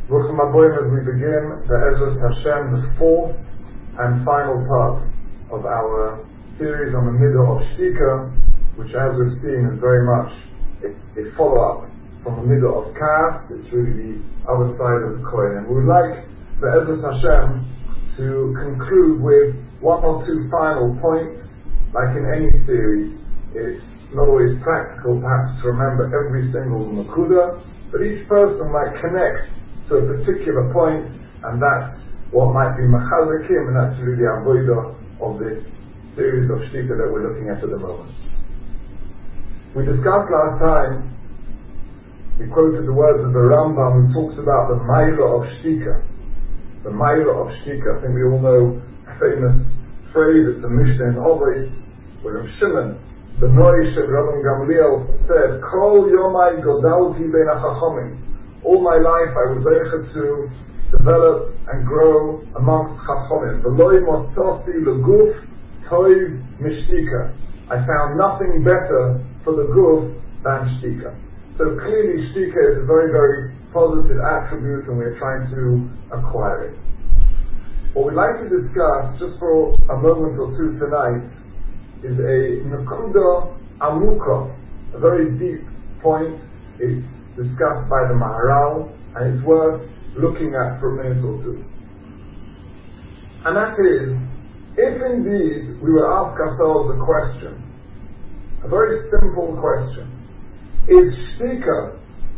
Rucham Aboyim, as we begin the Ezras Hashem, the fourth and final part of our series on the middle of Shtika, which, as we've seen, is very much a follow-up from the middle of Kas. It's really the other side of the coin. And we would like the Ezras Hashem to conclude with one or two final points. Like in any series, it's not always practical perhaps to remember every single Nakuda, but each person might connect to a particular point, and that's what might be Machazakim, and that's really the avodah of this series of Shtika that we're looking at the moment. We discussed last time, we quoted the words of the Rambam, who talks about the Maila of Shtika. The Maila of Shtika. I think we all know a famous phrase, it's a Mishnah in Ovis, where Rav Shimon, the Noish of Rabban Gamliel, said, Kol Yomai Godalti Ben HaChachamim. All my life I was able to develop and grow amongst Chachamim. V'loi motzosi leguf toiv mishtika. I found nothing better for the guf than shtika. So clearly shtika is a very, very positive attribute, and we're trying to acquire it. What we'd like to discuss, just for a moment or two tonight, is a Nakuda Amuka, a very deep point. It's discussed by the Maharal, and it's worth looking at for a minute or two. And that is, if indeed we will ask ourselves a question, a very simple question: is shtika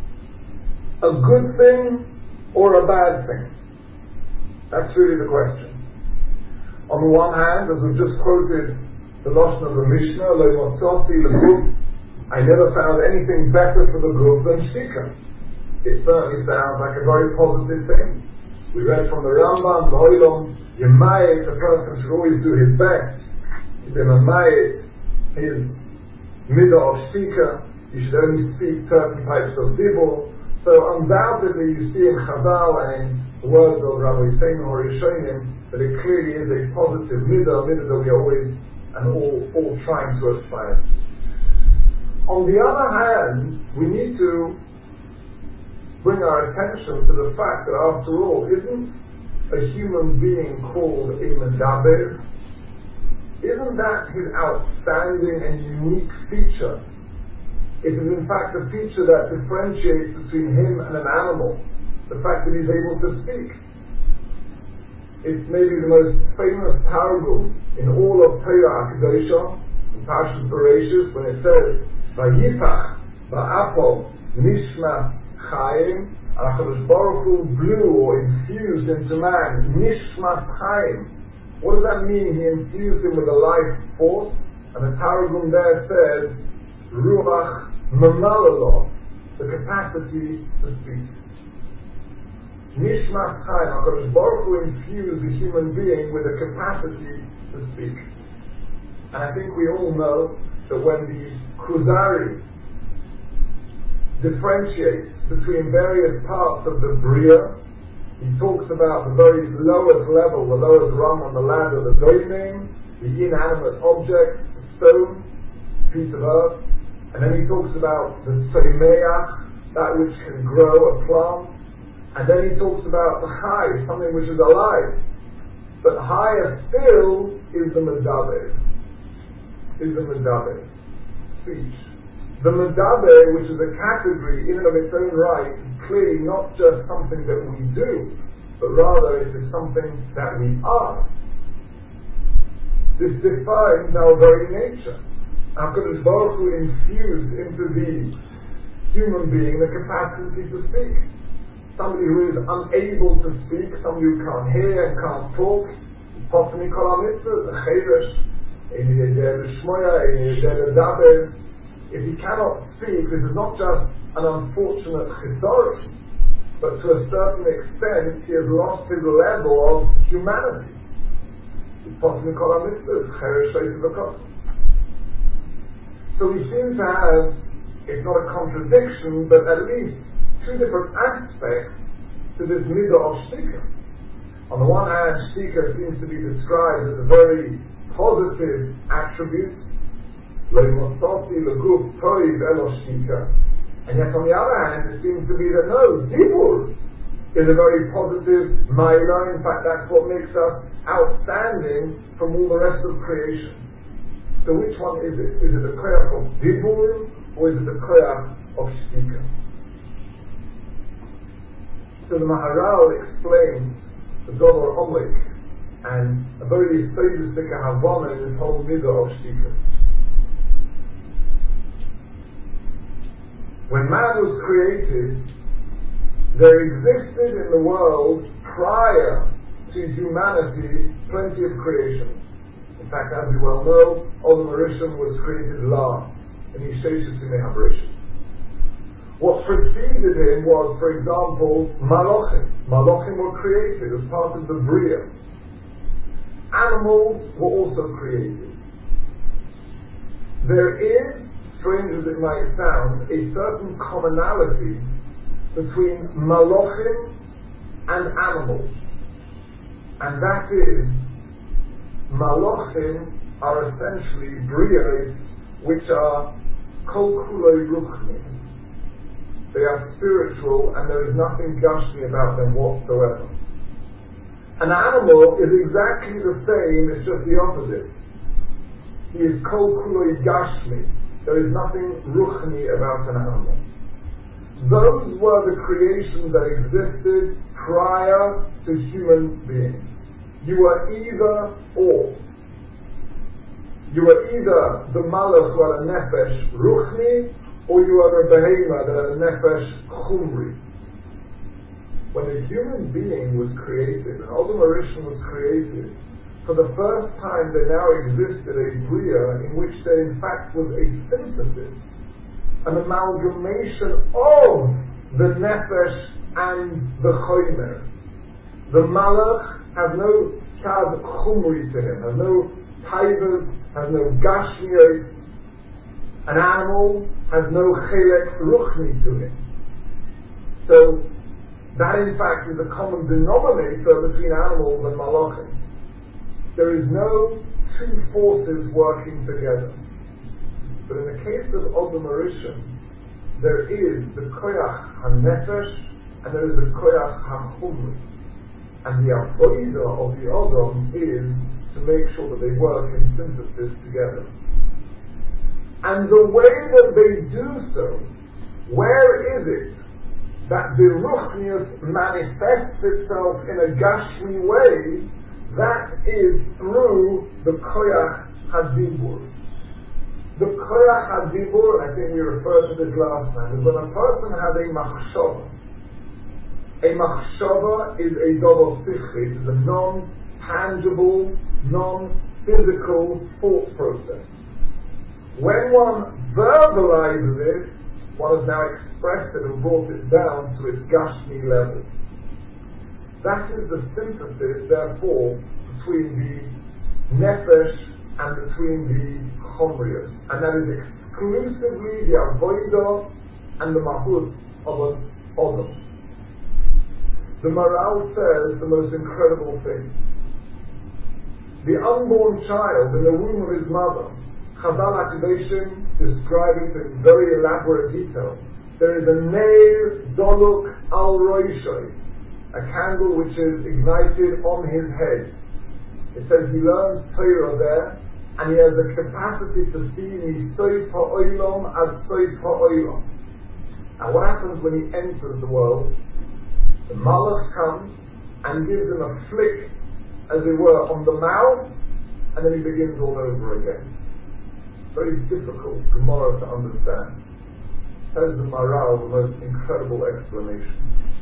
a good thing or a bad thing? That's really the question. On the one hand, as we've just quoted the Lashon of the Mishnah, Lo Motzasi Leguf, I never found anything better for the guf than shtika. It certainly sounds like a very positive thing. We read from the Rambam, L'Olam Yemayit, a person should always do his best to be Yemayit, his midah of shtika. You should only speak certain types of dibur. So undoubtedly you see in Chazal and in the words of Rabbi Seinu or Rishonim that it clearly is a positive midah that we are always and all trying to aspire to. On the other hand, we need to bring our attention to the fact that after all, isn't a human being called a medaber? Isn't that his outstanding and unique feature? It is in fact a feature that differentiates between him and an animal, the fact that he's able to speak. It's maybe the most famous targum in all of Torah HaKadoshah, in Parshas Bereishis, when it says, Vayipach ba'apol nishmas chayim, and HaKadosh Baruch Hu blew or infused into man nishmas chayim. What does that mean? He infused him with a life force, and the Targum there says ruach mamalalo, the capacity to speak. Nishmas chayim, HaKadosh Baruch Hu infused the human being with a capacity to speak. And I think we all know that when the Kuzari differentiates between various parts of the Bria, he talks about the very lowest level, the lowest rung on the ladder, the doimim, the inanimate object, the stone, piece of earth, and then he talks about the tzomeach, that which can grow, a plant, and then he talks about the chai, something which is alive. But higher still is the medaber. Speech. The medaber, which is a category in and of its own right, is clearly not just something that we do, but rather it is something that we are. This defines our very nature. HaKadosh Baruch Hu infused into the human being the capacity to speak. Somebody who is unable to speak, somebody who can't hear and can't talk, possibly kol ha-mitzvahs, a cheresh, if he cannot speak, this is not just an unfortunate chisaron, but to a certain extent he has lost his level of humanity. So we seem to have, if not a contradiction, but at least two different aspects to this midah of shtika. On the one hand, shtika seems to be described as a very positive attribute, and yet on the other hand it seems to be that no, dibur is a very positive Maila. In fact, that's what makes us outstanding from all the rest of creation. So which one is it? Is it the koyach of Dibur, or is it the koyach of Shtika? So the Maharal explains the Dover Omlik and a very specific Havana in this whole middle of Shtika. When man was created, there existed in the world prior to humanity plenty of creations. In fact, as we well know, Adam Rishon was created last in Yesheshes Yimei HaBrishos. What preceded him was, for example, Malachim. Malachim were created as part of the Bria. Animals were also created. There is, strange as it might sound, a certain commonality between Malachim and animals. And that is, Malachim are essentially Brias which are Kol Kuloi Ruchni. They are spiritual and there is nothing Gashmi about them whatsoever. An animal is exactly the same, it's just the opposite. He is Kol Kuloi Gashmi. There is nothing Ruchni about an animal. Those were the creations that existed prior to human beings. You were either or. You were either the Malach who had a Nefesh Ruchni, or you are a Behema that had a Nefesh Chumri. When a human being was created, an Adam Rishon was created, for the first time there now existed a Bria in which there in fact was a synthesis, an amalgamation of the Nefesh and the Chomer. The Malach has no Chad Chumri to him, has no Taivas, has no Gashmios. An animal has no Chelek Ruchni to him. So, that in fact is a common denominator between animals and Malachim. There is no two forces working together. But in the case of Adam Rishon, there is the Koyach HaNefesh and there is the Koyach HaChumri. And the avodah of the Adam is to make sure that they work in synthesis together. And the way that they do so, where is it that the Ruchnius manifests itself in a Gashmi way? That is through the Koyach HaDibur. The Koyach HaDibur, I think we referred to this last time, is when a person has a machshava. A machshava is a double sichri, it is a non-tangible, non-physical thought process. When one verbalizes it, one has now expressed it and brought it down to its Gashmi level. That is the synthesis, therefore, between the Nefesh and between the Chomrius. And that is exclusively the Avodah and the Mahut of an Adam. The Maral says the most incredible thing. The unborn child in the womb of his mother, Chazal HaKadoshim describe it in very elaborate detail. There is a Neir Doluk Al Roishoi, a candle which is ignited on his head. It says he learns Torah there, and he has the capacity to see Misoif HaOylam ad Soif HaOylam. And what happens when he enters the world? The Malach comes and gives him a flick, as it were, on the mouth, and then he begins all over again. Very difficult Gemara to understand. Says the Maral, the most incredible explanation.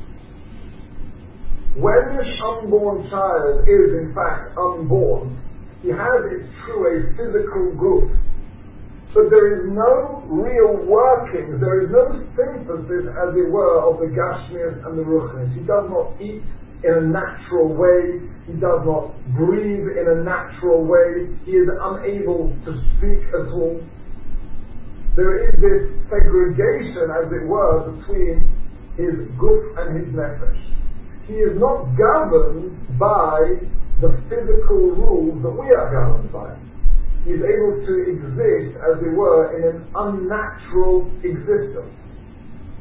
When this unborn child is in fact unborn, he has, it's true, a physical group. But there is no real workings, there is no synthesis, as it were, of the Gashmias and the Ruchnis. He does not eat in a natural way, he does not breathe in a natural way, he is unable to speak at all. There is this segregation, as it were, between his guf and his nefesh. He is not governed by the physical rules that we are governed by. He is able to exist, as it were, in an unnatural existence.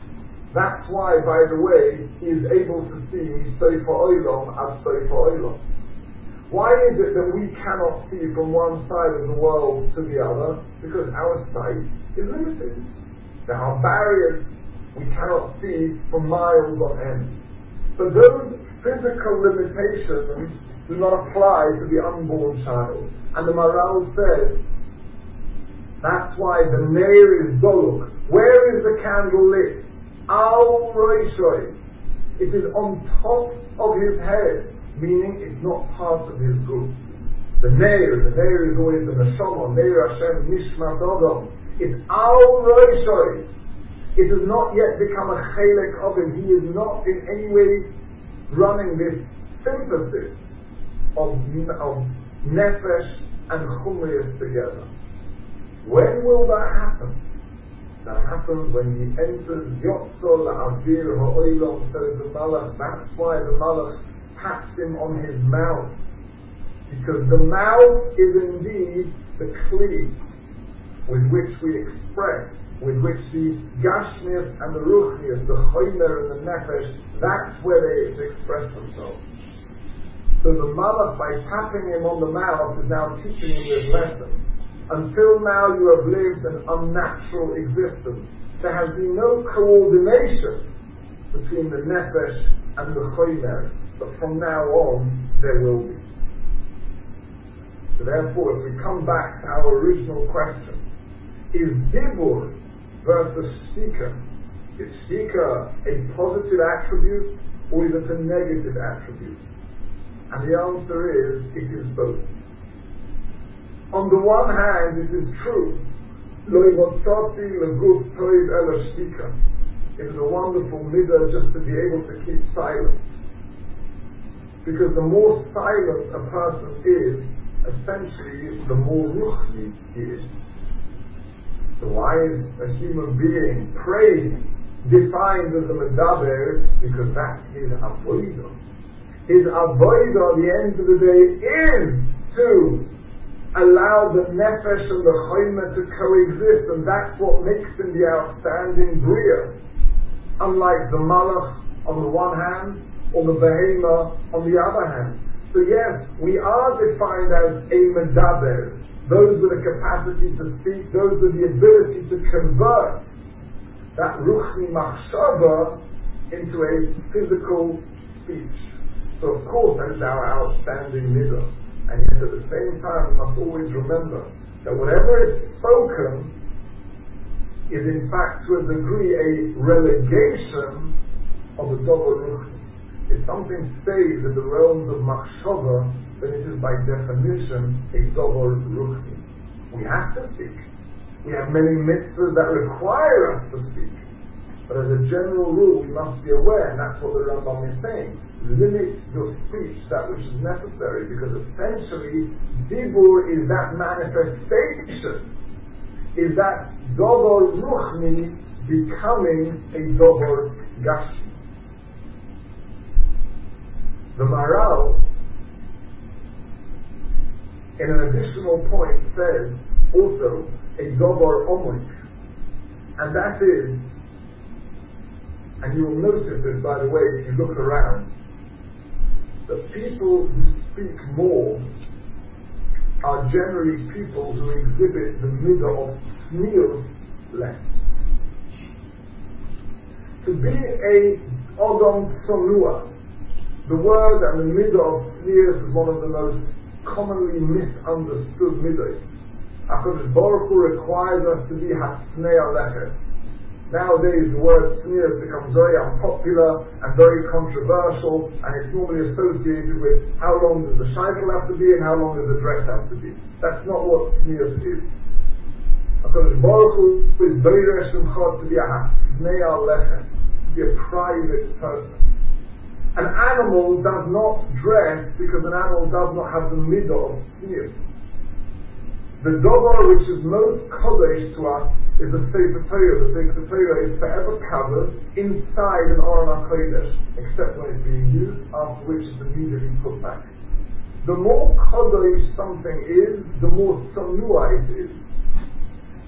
That's why, by the way, he is able to see Misofa Oilom as Sofa Oilom. Why is it that we cannot see from one side of the world to the other? Because our sight is limited. There are barriers. We cannot see for miles on end. But those physical limitations do not apply to the unborn child. And the Maral says, that's why the Neir is Doluk. Where is the candle lit? Al Roishoy. It is on top of his head, meaning it's not part of his group. The Neir is always the Neshama, Neir Hashem Nishmat Odom. It's Al Roishoy. It has not yet become a chelek of him. He is not in any way running this synthesis of nefesh and chumrius together. When will that happen? That happens when he enters Yotzol Avir Ha'olam, says the Malach. That's why the Malach taps him on his mouth. Because the mouth is indeed the kli with which we express, with which the Gashmias and the Ruchnias, the Choymer and the Nefesh, that's where they express themselves. So the Malach, by tapping him on the mouth, is now teaching him this lesson. Until now you have lived an unnatural existence. There has been no coordination between the Nefesh and the Choymer, but from now on there will be. So therefore, if we come back to our original question, is Dibur versus Shtika, is Shtika a positive attribute or is it a negative attribute? And the answer is, it is both. On the one hand, it is true. It is a wonderful midah just to be able to keep silent. Because the more silent a person is, essentially, the more ruchni he is. So why is a human being praying defined as a medaber? Because that's his avodah. His avodah, at the end of the day, is to allow the nefesh and the choyma to coexist, and that's what makes him the outstanding bria. Unlike the malach on the one hand, or the behema on the other hand. So yes, we are defined as a medaber, those with the capacity to speak, those with the ability to convert that ruchni machshava into a physical speech. So of course that is our outstanding midah. And yet at the same time we must always remember that whatever is spoken is in fact to a degree a relegation of the dover ruchni. If something stays in the realms of machshava, then it is by definition a dover ruchni. We have to speak. We have many mitzvahs that require us to speak. But as a general rule, we must be aware, and that's what the Rambam is saying. Limit your speech, that which is necessary, because essentially, dibur is that manifestation, is that dover ruchni becoming a dover gashmi. The Maral, in an additional point, says also a dover omrik, and that is, and you will notice this, by the way, if you look around, that people who speak more are generally people who exhibit the midah of tznius less. To be a odom tzonua, the word and the midah of tznius is one of the most commonly misunderstood midahs. HaKadosh Baruch Hu requires us to be hasnei alechet. Nowadays the word tznius becomes very unpopular and very controversial, and it's normally associated with how long does the shaitel have to be and how long does the dress have to be. That's not what tznius is. HaKadosh Baruch Hu is Beiresh Shemcha to be a hasnei alechet, to be a private person. An animal does not dress because an animal does not have the midah of tznius. The dover which is most kodesh to us is the Sefer Torah. The Sefer Torah is forever covered inside an Aron HaKodesh, except when it's being used, after which it's immediately put back. The more kodesh something is, the more tzonua it is.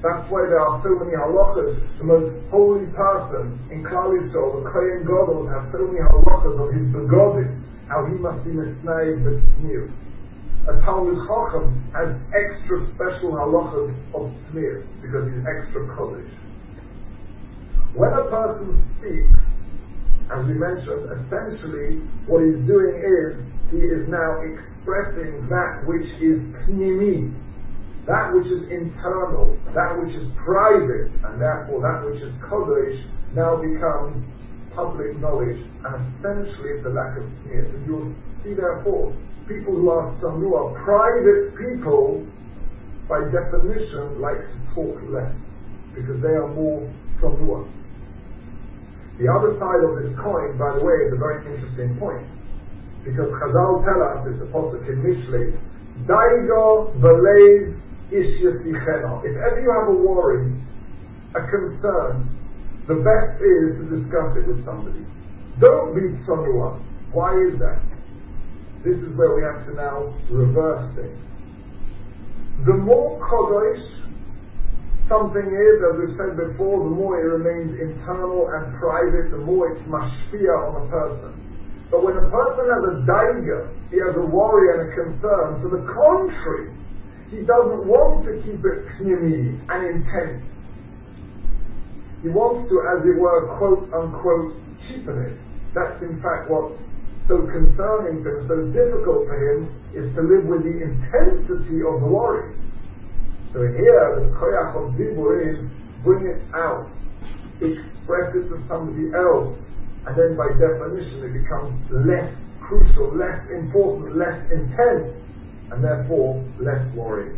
That's why there are so many halachas. The most holy person in Klal Yisrael, the Kohen Gadol, has so many halachas of his begodim, how he must be misnaid with smears. A Talmud Chacham has extra special halachas of smears because he's extra kodesh. When a person speaks, as we mentioned, essentially what he's doing is he is now expressing that which is pnimi, that which is internal, that which is private, and therefore that which is kodesh now becomes public knowledge, and essentially it's a lack of smear. So you'll see therefore, people who are sanua, private people, by definition like to talk less, because they are more sanua. The other side of this coin, by the way, is a very interesting point, because Chazal tell us, it's a pasuk in Mishlei, Daigo Belev Ish Yesichena. If ever you have a worry, a concern, the best is to discuss it with somebody. Don't be sanua. Why is that? This is where we have to now reverse things. The more kodesh something is, as we've said before, the more it remains internal and private, the more it's mashpia on a person. But when a person has a daiga, he has a worry and a concern, to the contrary, he doesn't want to keep it pnimi and intense. He wants to, as it were, quote unquote, cheapen it. That's in fact what's so concerning to him, so difficult for him, is to live with the intensity of the worry. So here, the koyach of dibur is bring it out, express it to somebody else, and then by definition it becomes less crucial, less important, less intense, and therefore less worrying.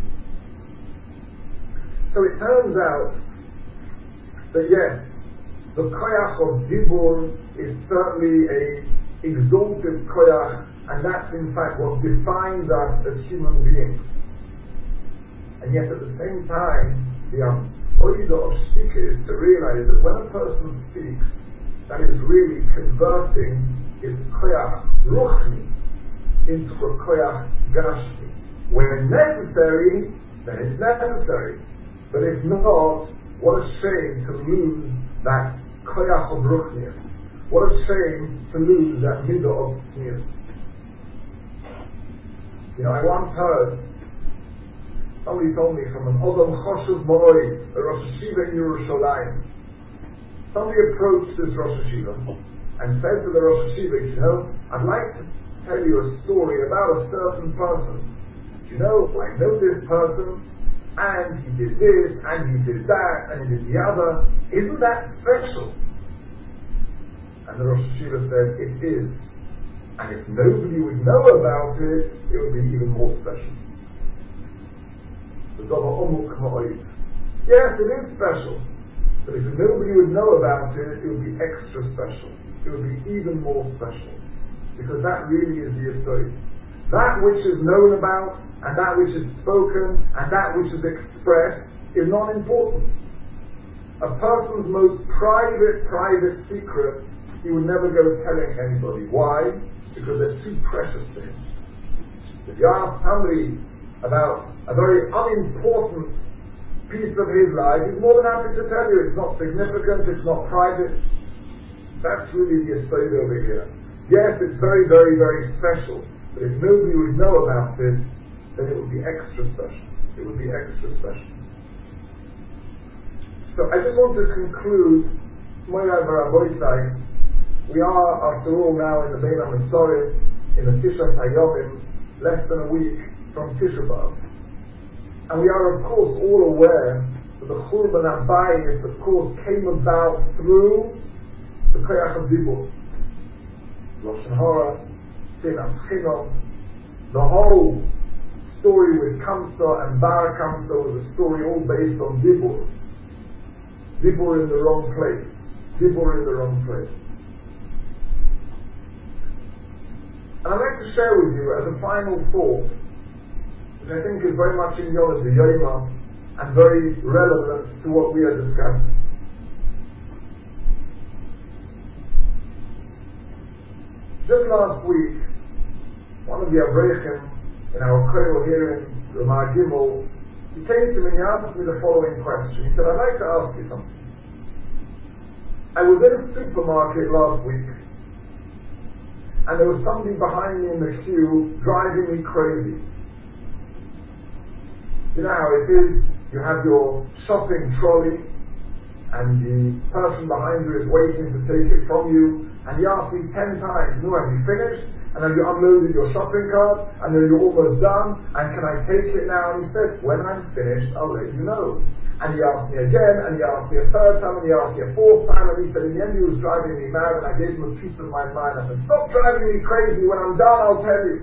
So it turns out that yes, the koyach of dibur is certainly a exalted koyach, and that's in fact what defines us as human beings. And yet at the same time, the avodah of shtika is to realize that when a person speaks, that is really converting his koyach ruchni into a koyach gashmi. When necessary, then it's necessary. But if not, what a shame to lose that koyach of ruchnius. What a shame to lose that midah of tznius. You know, I once heard, somebody told me from an Odom Choshev Moroi, a Rosh Hashiva in Yerushalayim. Somebody approached this Rosh Hashiva and said to the Rosh Hashiva, you know, I'd like to tell you a story about a certain person. You know, I know this person, and he did this, and he did that, and he did the other. Isn't that special? And the Rosh Hashiva said, it is. And if nobody would know about it, it would be even more special. Yes, it is special. But if nobody would know about it, it would be extra special. It would be even more special. Because that really is the yesod. That which is known about, and that which is spoken, and that which is expressed, is not important. A person's most private secrets, he would never go telling anybody. Why? Because they're too precious to him. If you ask somebody about a very unimportant piece of his life, he's more than happy to tell you. It's not significant, it's not private. That's really the yesod over here. Yes, it's very, very, very special, but if nobody would know about it, then it would be extra special. It would be extra special. So I just want to conclude, Moray Varaboisai, we are, after all, now in the Bein HaMesorim, in the Tisha Hayomim, less than a week from Tisha B'Av. And we are, of course, all aware that the Churban HaBayis, of course, came about through the Koyach of Dibur. Lashon Hara, Sinat Chinom, the whole story with Kamsa and Bar Kamsa was a story all based on Dibur. Dibur in the wrong place. Dibur in the wrong place. And I'd like to share with you as a final thought, which I think is very much in Yom Yoma and very relevant to what we are discussing. Just last week, one of the Avrechim in our Koil here in Ramah Gimel He came to me and he asked me the following question. He said, I'd like to ask you something. I was in a supermarket last week, and there was somebody behind me in the queue driving me crazy. You know how it is, you have your shopping trolley, and the person behind you is waiting to take it from you, and he asked me 10 times, no, have you finished? And have you unloaded your shopping cart? And are you almost done? And can I take it now? And he said, when I'm finished, I'll let you know. And he asked me again, and he asked me a third time, and he asked me a fourth time, and he said, in the end he was driving me mad, and I gave him a piece of my mind. I said, stop driving me crazy, when I'm done I'll tell you.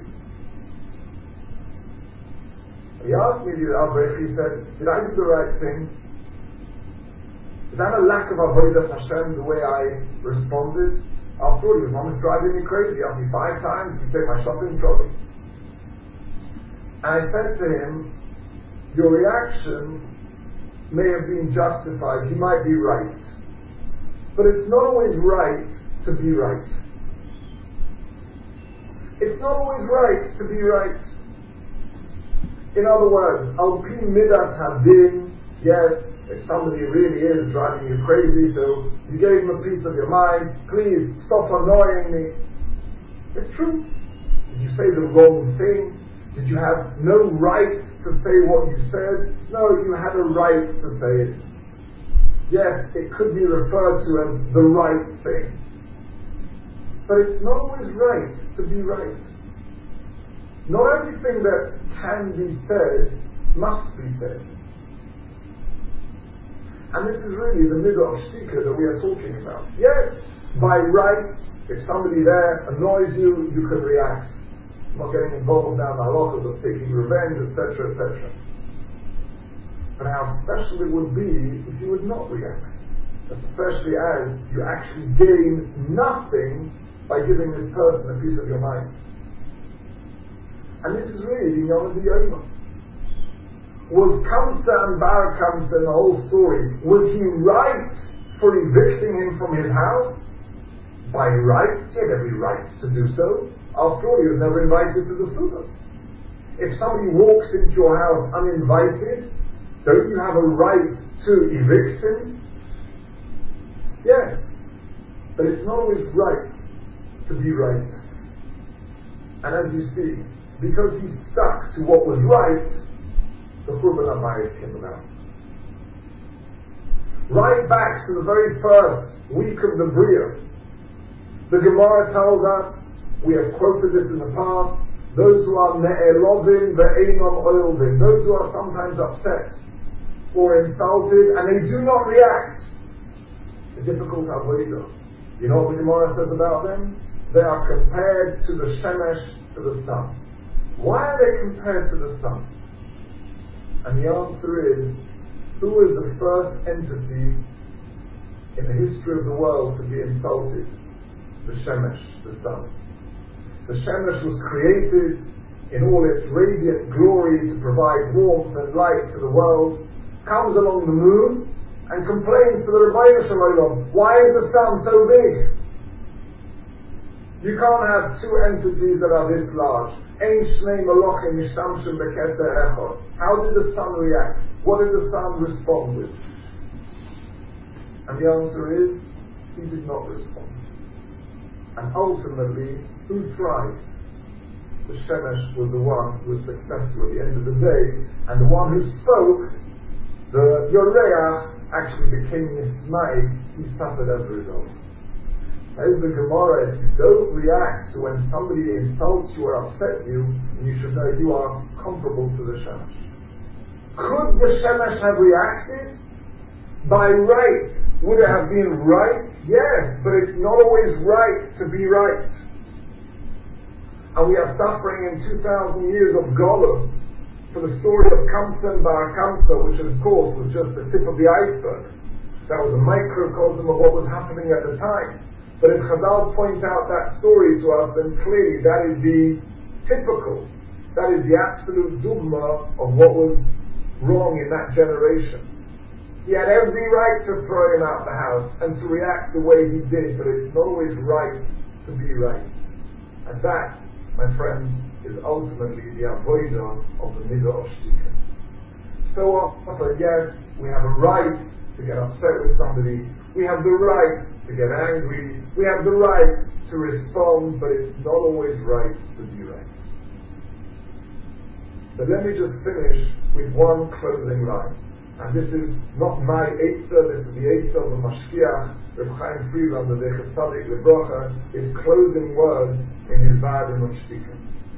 And he asked me the other, he said, did I do the right thing? Is that a lack of avodas Hashem the way I responded? After all, his mom is driving me crazy. Asked me 5 times to take my shopping trolley. And I said to him, your reaction may have been justified. He might be right. But it's not always right to be right. It's not always right to be right. In other words, al pi midat hadin, yes, if somebody really is driving you crazy, so you gave him a piece of your mind, please stop annoying me. It's true. Did you say the wrong thing? Did you have no right to say what you said? No, you had a right to say it. Yes, it could be referred to as the right thing. But it's not always right to be right. Not everything that can be said must be said. And this is really the middle of shtika that we are talking about. Yes, by right, if somebody there annoys you, you can react. I'm not getting involved now in the halachas of taking revenge, etc., etc. But how special it would be if you would not react. Especially as you actually gain nothing by giving this person a piece of your mind. And this is really the Yom HaYoma. Was Kamsa and Bar Kamsa in the whole story, was he right for evicting him from his house? By right, he had every right to do so. After all, he was never invited to the Sukkah. If somebody walks into your house uninvited, don't you have a right to evict him? Yes, but it's not always right to be right. And as you see, because he stuck to what was right, the Churban HaBayis came about. Right back to the very first week of the Bria, the Gemara tells us, we have quoted this in the past, those who are ne'elovim ve'enom oilvim, those who are sometimes upset or insulted and they do not react. A difficult avodah. You know what the Gemara says about them? They are compared to the shemesh, to the sun. Why are they compared to the sun? And the answer is, who is the first entity in the history of the world to be insulted? The Shemesh, the sun. The Shemesh was created in all its radiant glory to provide warmth and light to the world, comes along the moon and complains to the Rebbeinu Shalom, why is the sun so big? You can't have two entities that are this large. How did the sun react? What did the sun respond with? And the answer is, he did not respond. And ultimately, who thrived? The Shemesh was the one who was successful at the end of the day, and the one who spoke, the Yoreah, actually became Nismai. He suffered as a result. As the Gemara, if you don't react to when somebody insults you or upsets you, you should know you are comparable to the Shemesh. Could the Shemesh have reacted? By right. Would it have been right? Yes, but it's not always right to be right. And we are suffering in 2,000 years of Golus for the story of Kamsa and Bar Kamsa, which of course was just the tip of the iceberg. That was a microcosm of what was happening at the time. But if Chazal point out that story to us, then clearly that is the typical, that is the absolute dogma of what was wrong in that generation. He had every right to throw him out the house and to react the way he did, but it's not always right to be right. And that, my friends, is ultimately the avodah of the midah of shtika. So often, yes, we have a right to get upset with somebody. We have the right to get angry. We have the right to respond, but it's not always right to be right. So let me just finish with one closing line. And this is not my Eitzah, this is the Eitzah of the Mashkiach, Reb Chaim Friedlander, the Chassadik Lebrocha, his closing words in his Vadim on Shtika.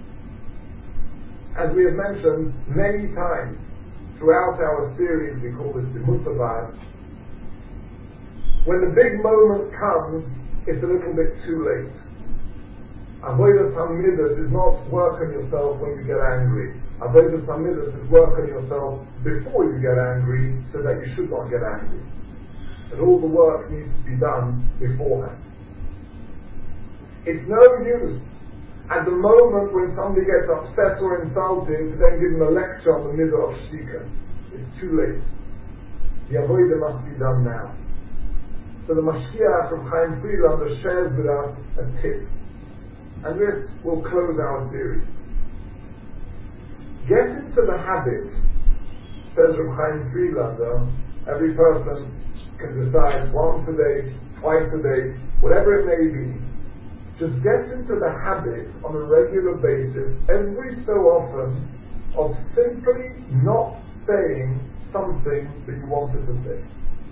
As we have mentioned many times throughout our series, we call this the Musabad, when the big moment comes, it's a little bit too late. Avodas HaMidas is not work on yourself when you get angry. Avodas HaMidas is work on yourself before you get angry, so that you should not get angry. But all the work needs to be done beforehand. It's no use at the moment when somebody gets upset or insulted to then give them a lecture on the middle of Shtika. It's too late. The avodah must be done now. So the Mashkiach from Chaim Friedlander shares with us a tip. And this will close our series. Get into the habit, says Reb Chaim Friedlander, every person can decide once a day, twice a day, whatever it may be. Just get into the habit on a regular basis, every so often, of simply not saying something that you wanted to say.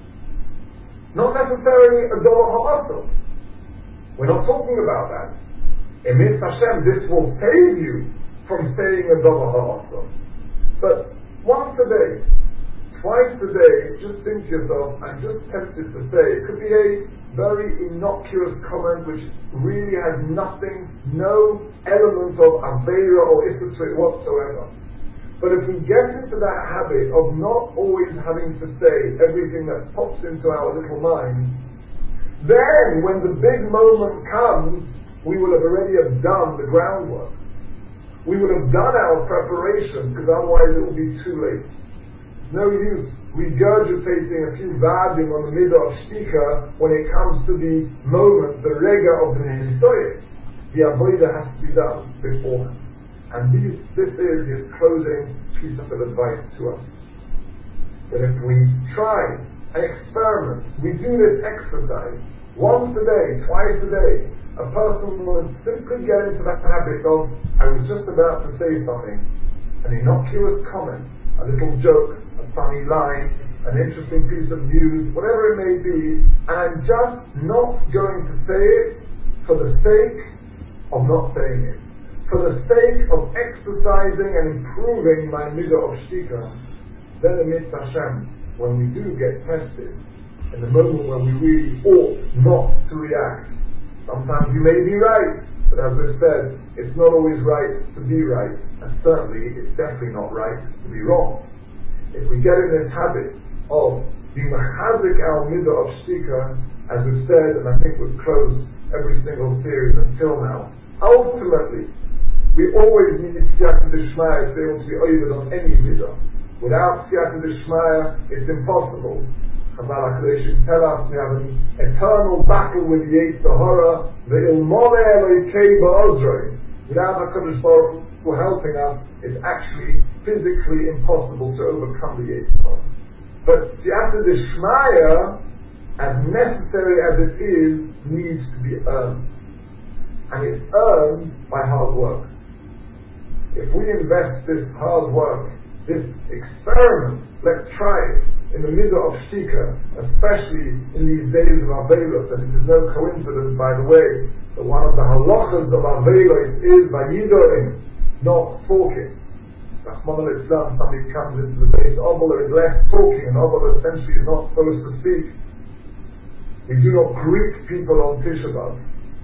Not necessarily a dollar ha'asah. We're not talking about that. Emet Hashem, this will save you from saying a dollar ha'asah. But once a day, twice a day, just think to yourself, I'm just tempted to say, it could be a very innocuous comment which really has nothing, no element of Aveira or Issachar whatsoever. But if we get into that habit of not always having to say everything that pops into our little minds, then when the big moment comes, we will have already done the groundwork. We will have done our preparation, because otherwise it will be too late. It's no use regurgitating a few vadim on the middle of Shtika when it comes to the moment, the rega of the Nisoyah. The avodah has to be done beforehand. And this is his closing piece of advice to us. That if we try and experiment, we do this exercise once a day, twice a day, a person will simply get into that habit of, I was just about to say something, an innocuous comment, a little joke, a funny line, an interesting piece of news, whatever it may be, and I'm just not going to say it for the sake of not saying it, for the sake of exercising and improving my midah of Shtika. Then amidst Hashem, when we do get tested, in the moment when we really ought not to react, sometimes we may be right, but as we've said, it's not always right to be right, and certainly it's definitely not right to be wrong. If we get in this habit of being mechazik our midah of Shtika, as we've said, and I think we've closed every single series until now, ultimately, we always need siyata d'shmaya to be able to be oived on any midah. Without siyata d'shmaya, it's impossible. Chazal HaKadoshim tell us we have an eternal battle with the Yetzer Hara, the ilmone Elokei ba'ozroi. Without HaKadosh Baruch Hu helping us, it's actually physically impossible to overcome the Yetzer Hara. But siyata d'shmaya, as necessary as it is, needs to be earned. And it's earned by hard work. If we invest this hard work, this experiment, let's try it in the middle of Shtika, especially in these days of Avelos. And it is no coincidence, by the way, that one of the halachas of Avelos is Vayidorim, not talking. Rahman al-Islam, somebody comes into the base Obel, there is less talking, and Obel essentially is not supposed to speak. We do not greet people on Tisha B'Av.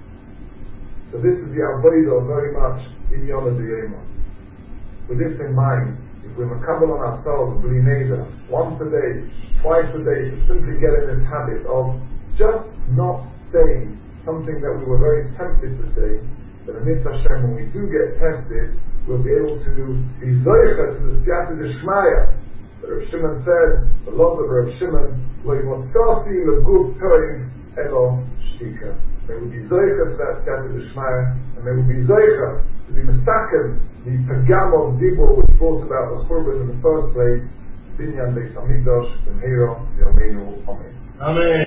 So this is the Avodah very much in Yom HaDiyema. With this in mind, if we're makabel on ourselves, Bli Neder, once a day, twice a day, to simply get in this habit of just not saying something that we were very tempted to say, that amidst Hashem, when we do get tested, we'll be able to be zoicha to the siyata d'shmaya. Reb Shimon said, the love of Reb Shimon, lo yimotzasi leguf toiv elo shtika. May we be zoicha to that siyata d'shmaya, and may we be zoicha to be mesaken, the pagam of dibur which brought about the churban in the first place, Binyan Beis Hamikdash, B'mheira V'yameinu Amen. Amen.